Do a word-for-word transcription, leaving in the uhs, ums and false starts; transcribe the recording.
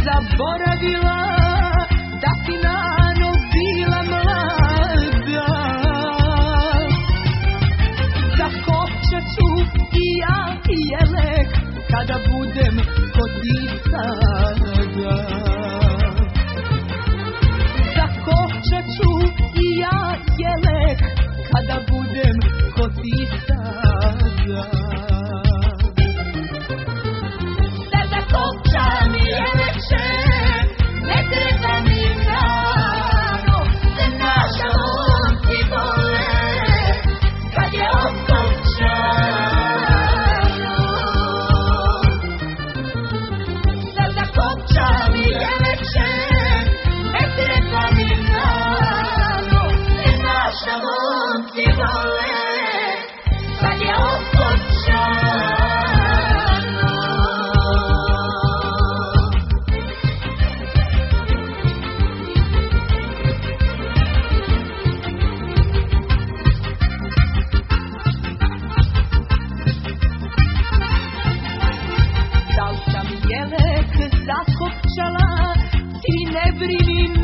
zaboravila da si nano bila mlada. Zakopčat ću i ja i jelek kada budem kod ti sada. Zakopčat ću i ja jelek kada budem kod ti sada. Da zakopčam jeleče, ne treba mi mnogo, da naša momci vole kad je okopčano. Da zakopčam jeleče, ne treba mi mnogo, da naša momci vole kad je okopčano. Dal sam jelek zakopčala, ti ne brini